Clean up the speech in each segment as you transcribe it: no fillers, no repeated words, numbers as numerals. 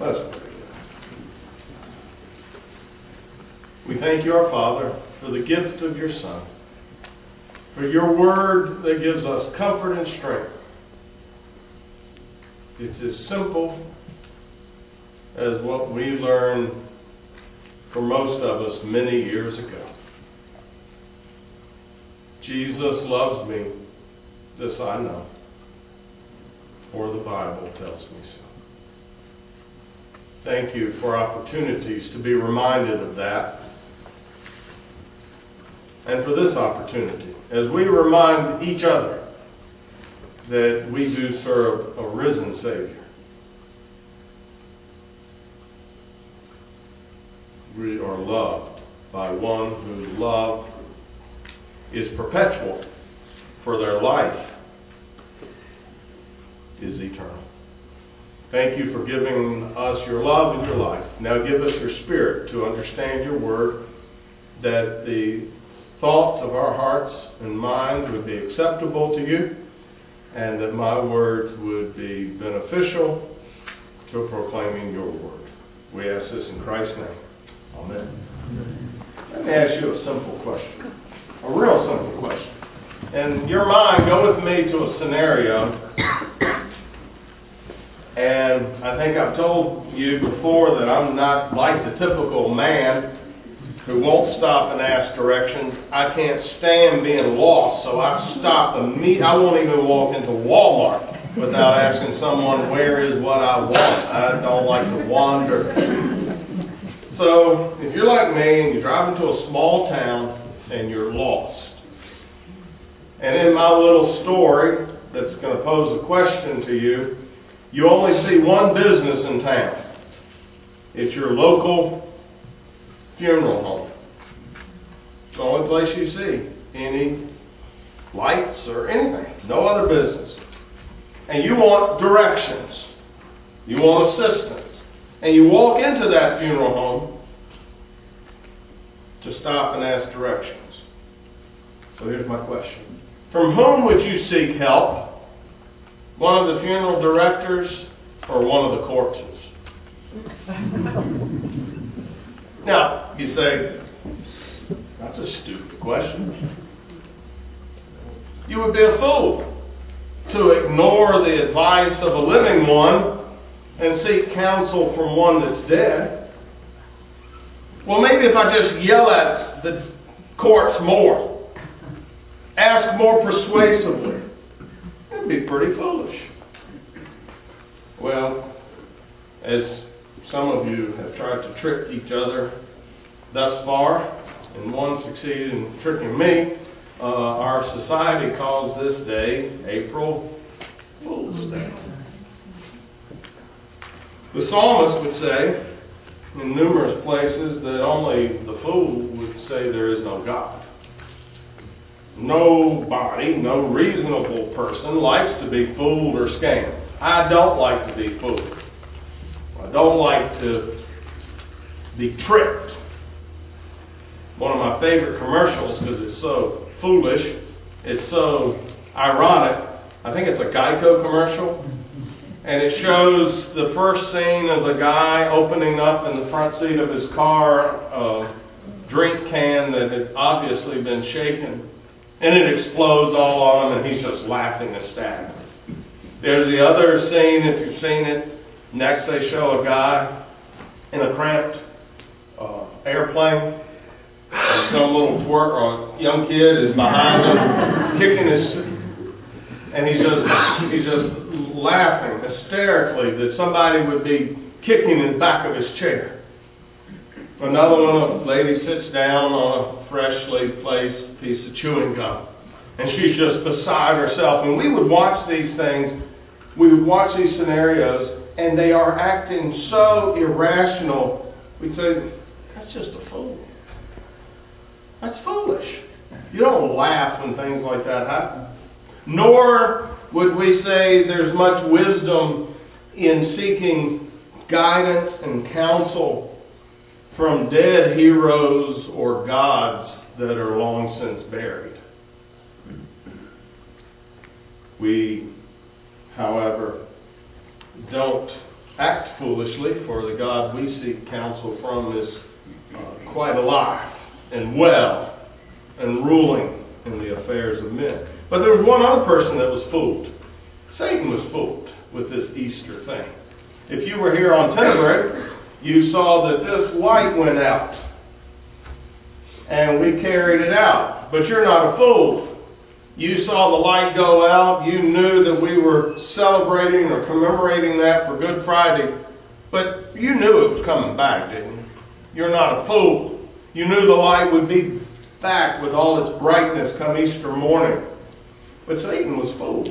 Let's pray. We thank you, our Father, for the gift of your Son, for your word that gives us comfort and strength. It's as simple as what we learned for most of us many years ago. Jesus loves me, this I know, for the Bible tells me so. Thank you for opportunities to be reminded of that, and for this opportunity, as we remind each other that we do serve a risen Savior. We are loved by one whose love is perpetual, for their life is eternal. Thank you for giving us your love and your life. Now give us your Spirit to understand your word, that the thoughts of our hearts and minds would be acceptable to you, and that my words would be beneficial to proclaiming your word. We ask this in Christ's name. Amen. Let me ask you a simple question. A real simple question. In your mind, go with me to a scenario. And I think I've told you before that I'm not like the typical man who won't stop and ask directions. I can't stand being lost, so I stop immediately. I won't even walk into Walmart without asking someone where is what I want. I don't like to wander. So, if you're like me and you drive into a small town and you're lost, and in my little story that's going to pose a question to you, you only see one business in town. It's your local funeral home. It's the only place you see any lights or anything. No other business. And you want directions. You want assistance. And you walk into that funeral home to stop and ask directions. So here's my question. From whom would you seek help? One of the funeral directors or one of the corpses? Now, you say, that's a stupid question. You would be a fool to ignore the advice of a living one and seek counsel from one that's dead. Well, maybe if I just yell at the corpse more, ask more persuasively, it'd be pretty foolish. Well, as some of you have tried to trick each other thus far, and one succeeded in tricking me, our society calls this day April Fool's Day. The psalmist would say in numerous places that only the fool would say there is no God. Nobody, no reasonable person likes to be fooled or scammed. I don't like to be fooled. I don't like to be tricked. One of my favorite commercials, because it's so foolish, it's so ironic, I think it's a Geico commercial, and it shows the first scene of the guy opening up in the front seat of his car a drink can that had obviously been shaken, and it explodes all on him, and he's just laughing hysterically. There's the other scene, if you've seen it. Next, they show a guy in a cramped airplane, and some little twerp or young kid is behind him, kicking his, and he's just laughing hysterically that somebody would be kicking the back of his chair. Another one, a lady sits down on a freshly placed piece of chewing gum, and she's just beside herself. And we would watch these things, we would watch these scenarios, and they are acting so irrational. We'd say, that's just a fool. That's foolish. You don't laugh when things like that happen. Nor would we say there's much wisdom in seeking guidance and counsel from dead heroes or gods that are long since buried. We, however, don't act foolishly, for the God we seek counsel from is quite alive and well and ruling in the affairs of men. But there was one other person that was fooled. Satan was fooled with this Easter thing. If you were here on Tenebrae, you saw that this light went out. And we carried it out. But you're not a fool. You saw the light go out. You knew that we were celebrating or commemorating that for Good Friday. But you knew it was coming back, didn't you? You're not a fool. You knew the light would be back with all its brightness come Easter morning. But Satan was fooled.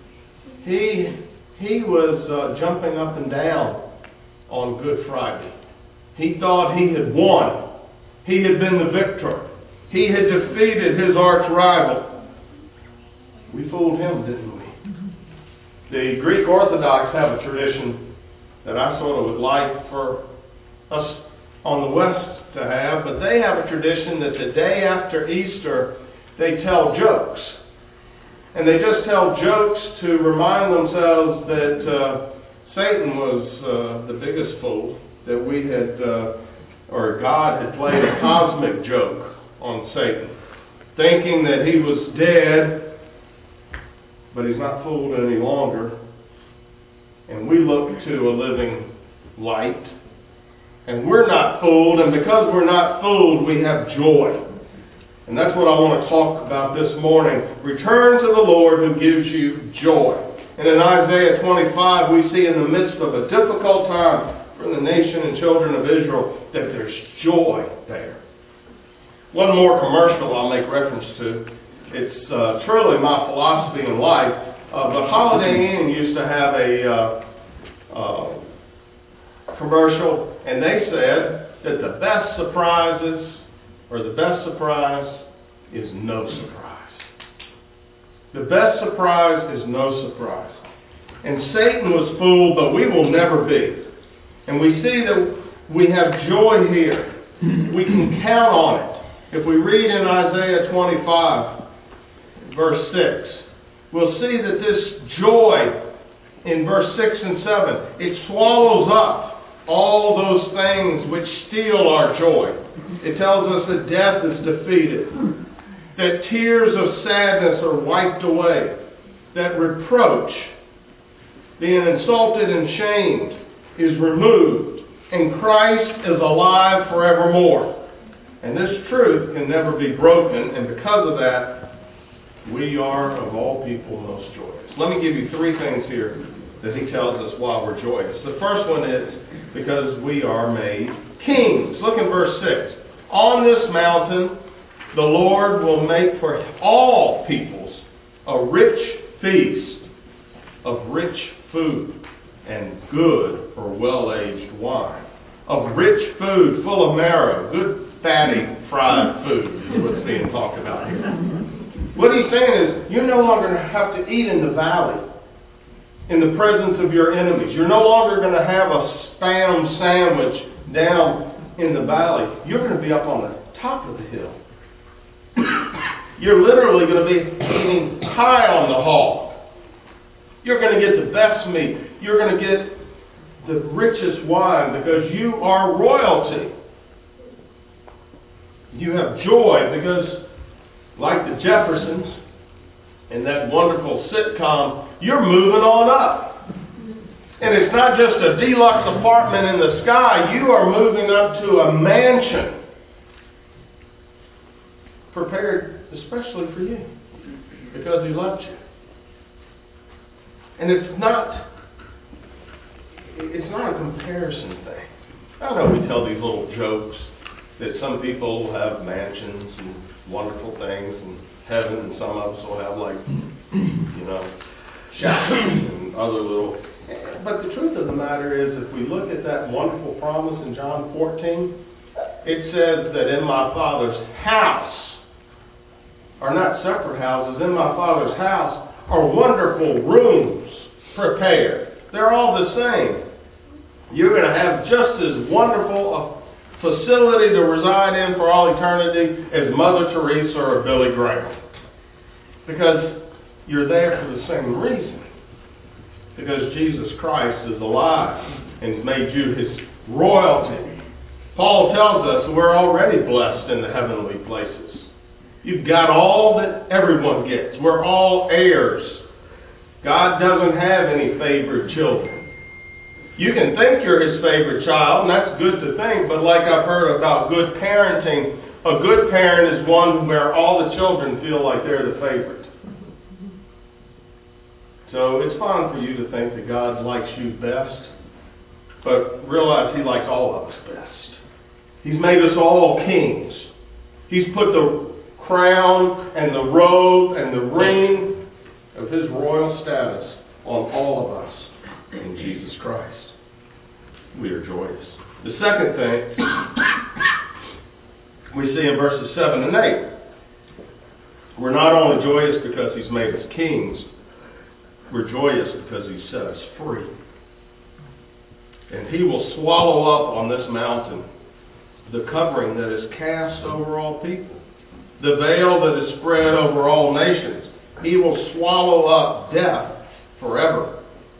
He was jumping up and down on Good Friday. He thought he had won. He had been the victor. He had defeated his arch rival. We fooled him, didn't we? The Greek Orthodox have a tradition that I sort of would like for us on the West to have, but they have a tradition that the day after Easter, they tell jokes. And they just tell jokes to remind themselves that Satan was the biggest fool, that we had, or God had played a cosmic joke on Satan, thinking that he was dead, but he's not fooled any longer. And we look to a living light, and we're not fooled, and because we're not fooled, we have joy. And that's what I want to talk about this morning. Return to the Lord who gives you joy. And in Isaiah 25, we see in the midst of a difficult time for the nation and children of Israel that there's joy there. One more commercial I'll make reference to. It's truly my philosophy in life. But Holiday Inn used to have a commercial, and they said that the best surprise is no surprise. The best surprise is no surprise. And Satan was fooled, but we will never be. And we see that we have joy here. We can count on it. If we read in Isaiah 25, verse 6, we'll see that this joy in verse 6 and 7, it swallows up all those things which steal our joy. It tells us that death is defeated, that tears of sadness are wiped away, that reproach, being insulted and shamed, is removed, and Christ is alive forevermore. And this truth can never be broken, and because of that, we are of all people most joyous. Let me give you three things here that he tells us why we're joyous. The first one is because we are made kings. Look in verse 6. On this mountain, the Lord will make for all peoples a rich feast of rich food and good or well-aged wine. Of rich food full of marrow, good fatty fried food is what's being talked about here. What he's saying is, you're no longer going to have to eat in the valley in the presence of your enemies. You're no longer going to have a Spam sandwich down in the valley. You're going to be up on the top of the hill. You're literally going to be eating high on the hog. You're going to get the best meat. You're going to get the richest wine because you are royalty. You have joy because, like the Jeffersons in that wonderful sitcom, you're moving on up. And it's not just a deluxe apartment in the sky. You are moving up to a mansion prepared especially for you because he loved you. And it's not a comparison thing. I know we tell these little jokes that some people have mansions and wonderful things in heaven, and some of us will have showers and other little. But the truth of the matter is, if we look at that wonderful promise in John 14, it says that in my Father's house, are not separate houses, in my Father's house are wonderful rooms prepared. They're all the same. You're going to have just as wonderful a facility to reside in for all eternity as Mother Teresa or Billy Graham. Because you're there for the same reason. Because Jesus Christ is alive and He's made you His royalty. Paul tells us we're already blessed in the heavenly places. You've got all that everyone gets. We're all heirs. God doesn't have any favored children. You can think you're His favorite child, and that's good to think, but like I've heard about good parenting, a good parent is one where all the children feel like they're the favorite. So it's fine for you to think that God likes you best, but realize He likes all of us best. He's made us all kings. He's put the crown and the robe and the ring of His royal status on all of us in Jesus Christ. We are joyous. The second thing we see in verses 7 and 8. We're not only joyous because He's made us kings, we're joyous because He set us free. And He will swallow up on this mountain the covering that is cast over all people, the veil that is spread over all nations. He will swallow up death forever.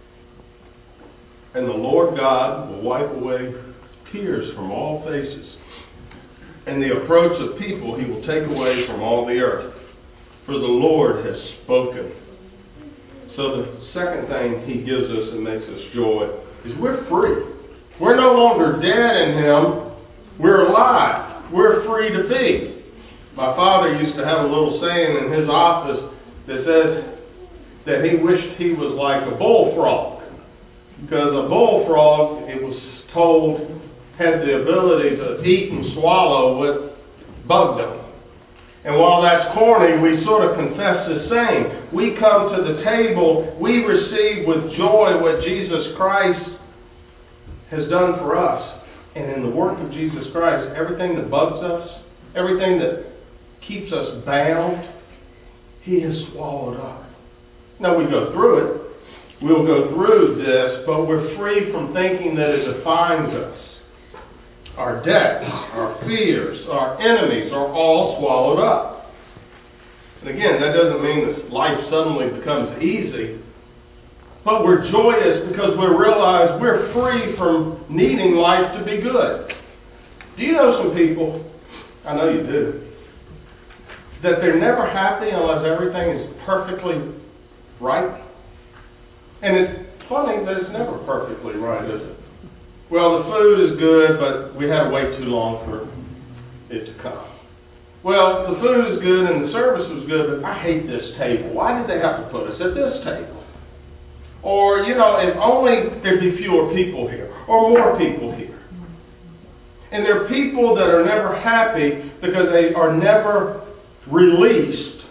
And the Lord God will wipe away tears from all faces. And the approach of people He will take away from all the earth. For the Lord has spoken. So the second thing He gives us and makes us joy is we're free. We're no longer dead in Him. We're alive. We're free to be. My father used to have a little saying in his office that says that he wished he was like a bullfrog. Because a bullfrog, it was told, had the ability to eat and swallow what bugged them. And while that's corny, we sort of confess the same. We come to the table, we receive with joy what Jesus Christ has done for us. And in the work of Jesus Christ, everything that bugs us, everything that keeps us bound, He has swallowed up. Now we go through it. We'll go through this, but we're free from thinking that it defines us. Our debts, our fears, our enemies are all swallowed up. And again, that doesn't mean that life suddenly becomes easy, but we're joyous because we realize we're free from needing life to be good. Do you know some people, I know you do, that they're never happy unless everything is perfectly right? And it's funny that it's never perfectly right, is it? Well, the food is good, but we had to wait too long for it to come. Well, the food is good and the service was good, but I hate this table. Why did they have to put us at this table? Or, if only there'd be fewer people here, or more people here. And there are people that are never happy because they are never released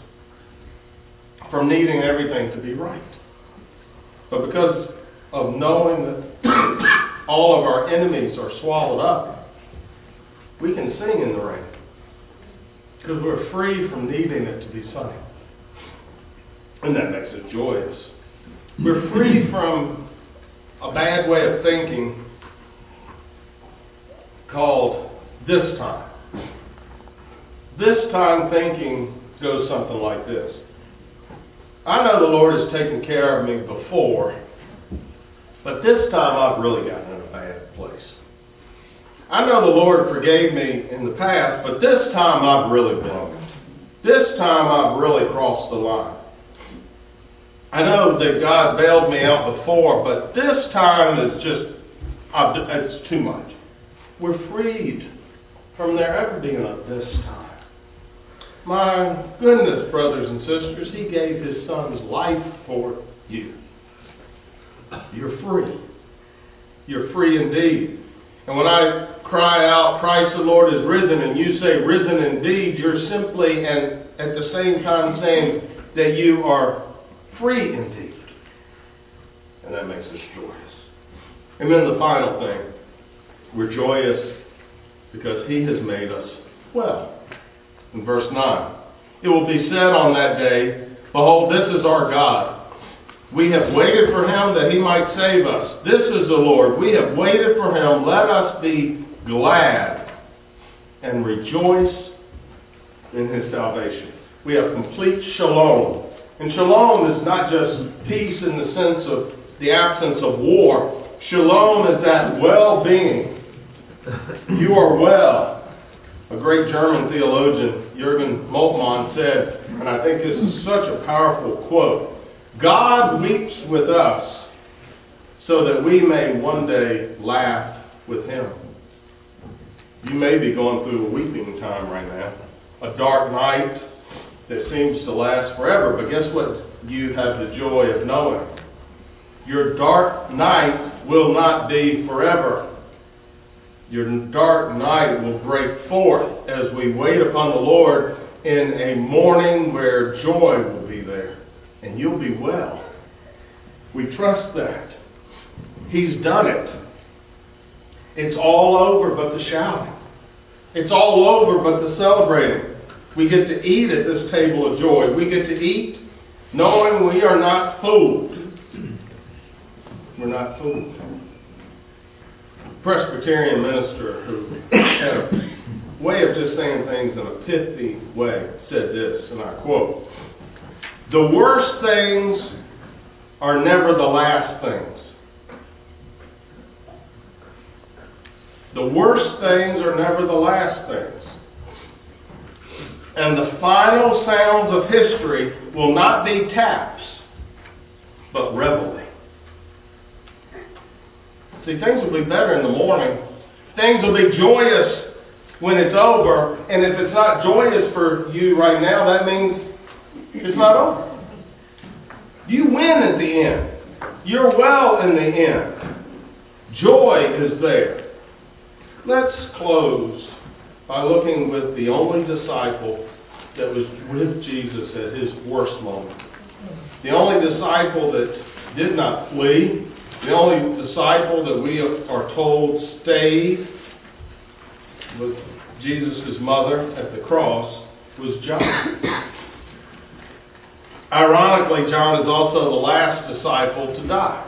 from needing everything to be right. But because of knowing that all of our enemies are swallowed up, we can sing in the rain. Because we're free from needing it to be sunny. And that makes us joyous. We're free from a bad way of thinking called this time. This time thinking goes something like this. I know the Lord has taken care of me before, but this time I've really gotten in a bad place. I know the Lord forgave me in the past, but this time I've really blown it. This time I've really crossed the line. I know that God bailed me out before, but this time it's too much. We're freed from there ever being a this time. My goodness, brothers and sisters, He gave His Son's life for you. You're free. You're free indeed. And when I cry out, Christ the Lord is risen, and you say, risen indeed, you're simply and at the same time saying that you are free indeed. And that makes us joyous. And then the final thing, we're joyous because He has made us well. In verse 9, it will be said on that day, behold, this is our God. We have waited for Him that He might save us. This is the Lord. We have waited for Him. Let us be glad and rejoice in His salvation. We have complete shalom. And shalom is not just peace in the sense of the absence of war, Shalom is that well-being. You are well. A great German theologian, Jürgen Moltmann, said, and I think this is such a powerful quote, God weeps with us so that we may one day laugh with Him. You may be going through a weeping time right now, a dark night that seems to last forever, but guess what you have the joy of knowing? Your dark night will not be forever. Your dark night will break forth as we wait upon the Lord in a morning where joy will be there, and you'll be well. We trust that. He's done it. It's all over but the shouting. It's all over but the celebrating. We get to eat at this table of joy. We get to eat knowing we are not fooled. We're not fooled. Presbyterian minister who had a way of just saying things in a pithy way said this, and I quote, "The worst things are never the last things. The worst things are never the last things. And the final sounds of history will not be taps, but reveille." See, things will be better in the morning. Things will be joyous when it's over. And if it's not joyous for you right now, that means it's not over. You win at the end. You're well in the end. Joy is there. Let's close by looking with the only disciple that was with Jesus at His worst moment. The only disciple that did not flee. The only disciple that we are told stayed with Jesus' mother at the cross was John. Ironically, John is also the last disciple to die.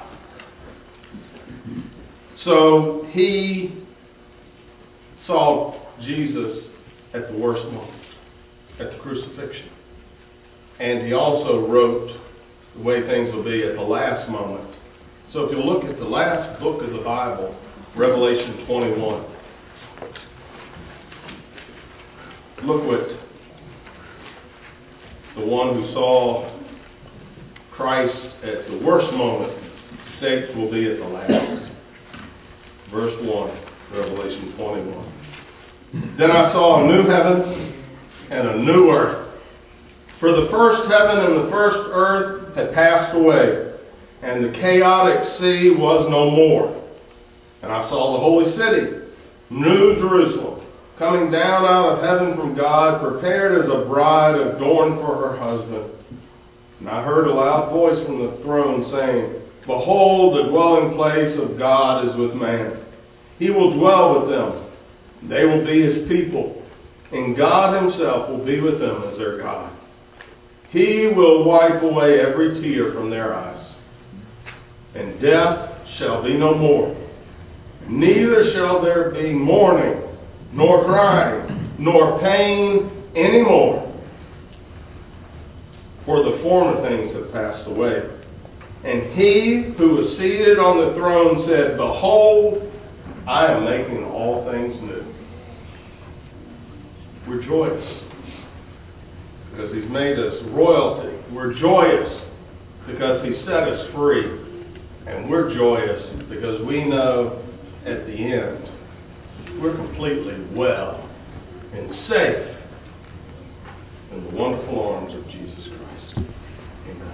So he saw Jesus at the worst moment, at the crucifixion. And he also wrote the way things will be at the last moment. So if you look at the last book of the Bible, Revelation 21, look what the one who saw Christ at the worst moment states will be at the last. Verse 1, Revelation 21. "Then I saw a new heaven and a new earth. For the first heaven and the first earth had passed away, and the chaotic sea was no more. And I saw the holy city, New Jerusalem, coming down out of heaven from God, prepared as a bride adorned for her husband. And I heard a loud voice from the throne saying, Behold, the dwelling place of God is with man. He will dwell with them. They will be His people, and God Himself will be with them as their God. He will wipe away every tear from their eyes. And death shall be no more. Neither shall there be mourning, nor crying, nor pain any more. For the former things have passed away. And He who was seated on the throne said, Behold, I am making all things new. We're joyous because He's made us royalty. We're joyous because He set us free. And we're joyous because we know at the end we're completely well and safe in the wonderful arms of Jesus Christ. Amen.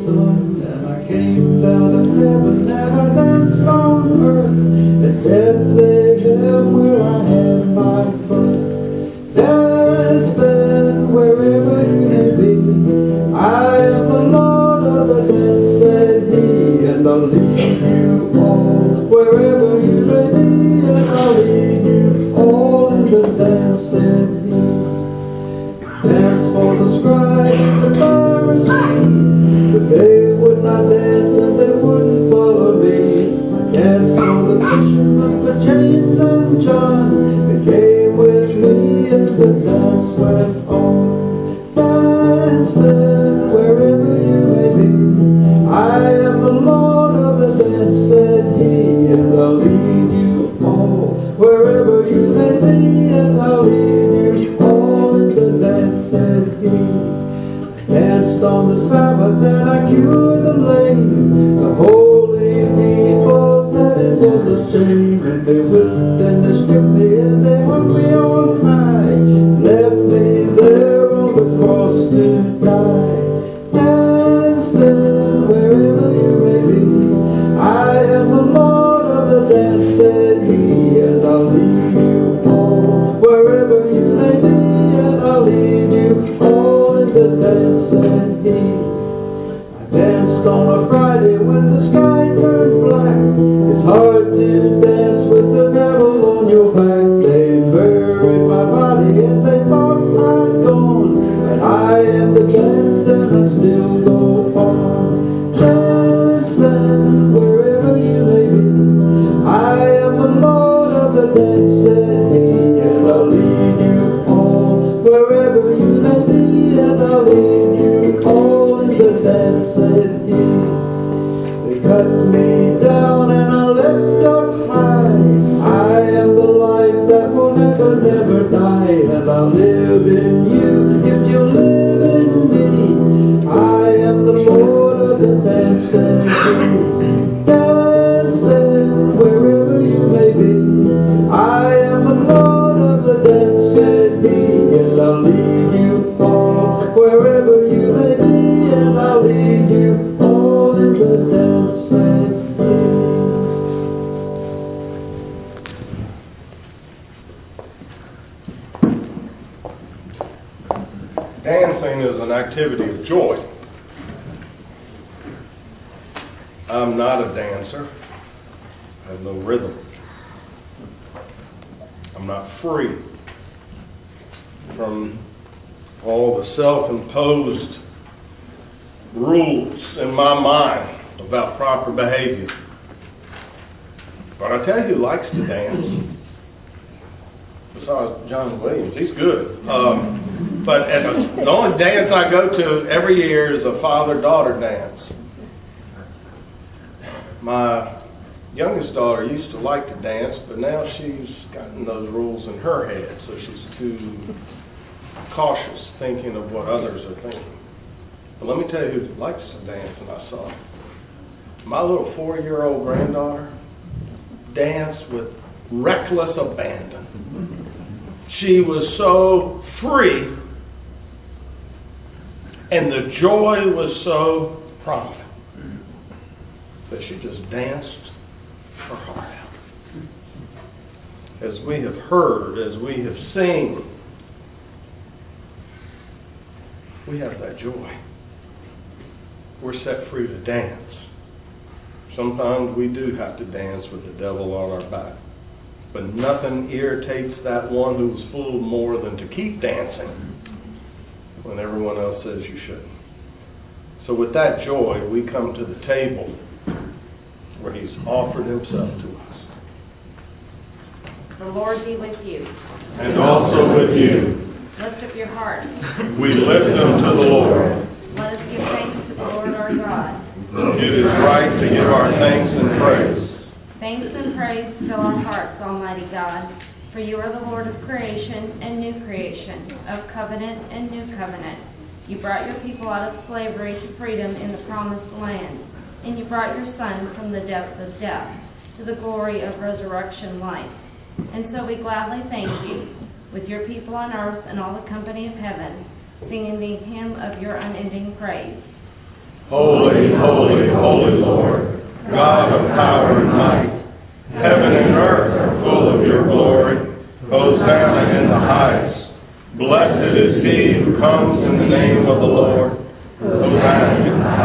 sun, and I came down to heaven, and I danced on earth, and Bethlehem where I had my birth. Dance then wherever you may be, I am the Lord of the dance, said he, and I'll lead you all wherever you may be, and I'll lead you all in the dance, said he. Dance for the scribes and the Pharisees, but they would not dance and they wouldn't follow me. I danced for the fishermen, for James and John, they came with me and the dance went on. Dance then wherever you may be, I am the Lord of the dance, said he, and I'll lead you all wherever you may be, and I'll lead you all in the dance, said he. I danced on the Sabbath and I cured the lame. The holy people said it was a shame, and they whipped and they stripped me and they hung me on high, left me there on the cross to die. Dance then wherever you may be, I am the Lord of the dance, said he, and I'll lead you all wherever you may be, and I'll lead you all in the dance, said he. I danced on a Friday when the sky turned black. It's hard to dance with the devil on your back. They buried my body and they thought I'd gone, and I am the dance and I still go on. Dance then wherever you may be, I am the Lord of the dance, said he, and I'll lead you all wherever you may be, and I'll lead you all in the dance, said he. They cut me down and I left up high, I am the life that will never, never die, and I'll live in you if you live in me. I am the Lord of the dance, said he. Dance then wherever you may be, I am the Lord of the dance, said he, and I'll lead you all wherever you may be, and I'll lead you all in the dance, said he. Dancing is an activity of joy. I'm not a dancer. I have no rhythm. I'm not free from all the self-imposed rules in my mind about proper behavior. But I tell you who likes to dance, besides John Williams, he's good. But the only dance I go to every year is a father-daughter dance. My youngest daughter used to like to dance, but now she's gotten those rules in her head, so she's too cautious thinking of what others are thinking. But let me tell you who likes to dance, and I saw it. My little 4-year-old granddaughter danced with reckless abandon. She was so free, and the joy was so prominent that she just danced her heart out. As we have heard, as we have seen, we have that joy. We're set free to dance. Sometimes we do have to dance with the devil on our back. But nothing irritates that one who's fooled more than to keep dancing when everyone else says you shouldn't. So with that joy, we come to the table where he's offered himself to us. The Lord be with you. And also with you. Lift up your hearts. We lift them to the Lord. Let us give thanks to the Lord our God. It is right to give our thanks and praise. Thanks and praise fill our hearts, Almighty God, for you are the Lord of creation and new creation, of covenant and new covenant. You brought your people out of slavery to freedom in the promised land, and you brought your Son from the depths of death to the glory of resurrection life. And so we gladly thank you, with your people on earth and all the company of heaven, singing the hymn of your unending praise. Holy, holy, holy Lord, God of power and might. Heaven and earth are full of your glory. Hosanna in the highest. Blessed is he who comes in the name of the Lord. Hosanna in the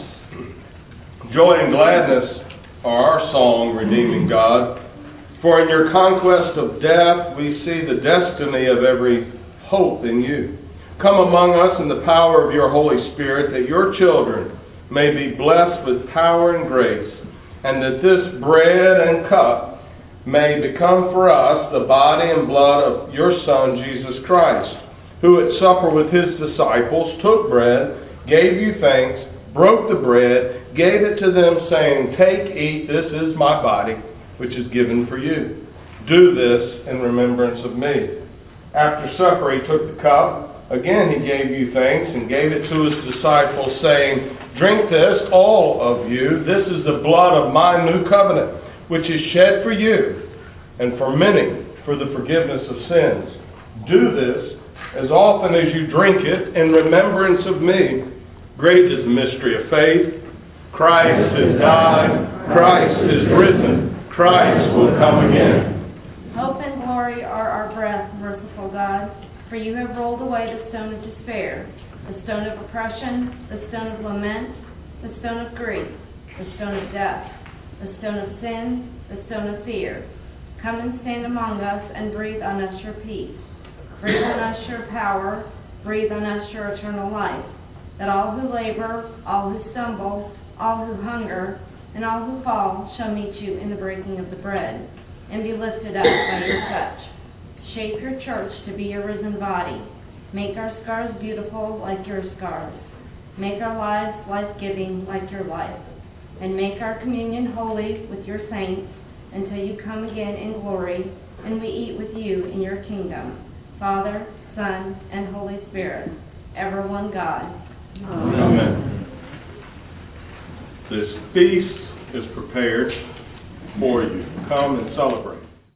highest. Joy and gladness are our song, redeeming God. For in your conquest of death we see the destiny of every hope in you. Come among us in the power of your Holy Spirit, that your children may be blessed with power and grace, and that this bread and cup may become for us the body and blood of your Son, Jesus Christ, who at supper with his disciples took bread, gave you thanks, broke the bread, gave it to them, saying, "Take, eat, this is my body, which is given for you. Do this in remembrance of me." After supper he took the cup. Again he gave you thanks and gave it to his disciples, saying, "Drink this, all of you. This is the blood of my new covenant, which is shed for you and for many for the forgiveness of sins. Do this as often as you drink it in remembrance of me." Great is the mystery of faith. Christ is God. Christ is risen. Christ will come again. Hope and glory are our breath, merciful God, for you have rolled away the stone of despair, the stone of oppression, the stone of lament, the stone of grief, the stone of death, the stone of sin, the stone of fear. Come and stand among us and breathe on us your peace. Breathe on us your power, breathe on us your eternal life, that all who labor, all who stumble, all who hunger, and all who fall shall meet you in the breaking of the bread, and be lifted up by your touch. Shape your church to be your risen body. Make our scars beautiful like your scars. Make our lives life-giving like your life. And make our communion holy with your saints until you come again in glory, and we eat with you in your kingdom. Father, Son, and Holy Spirit, ever one God. Amen. This feast is prepared for you. Come and celebrate.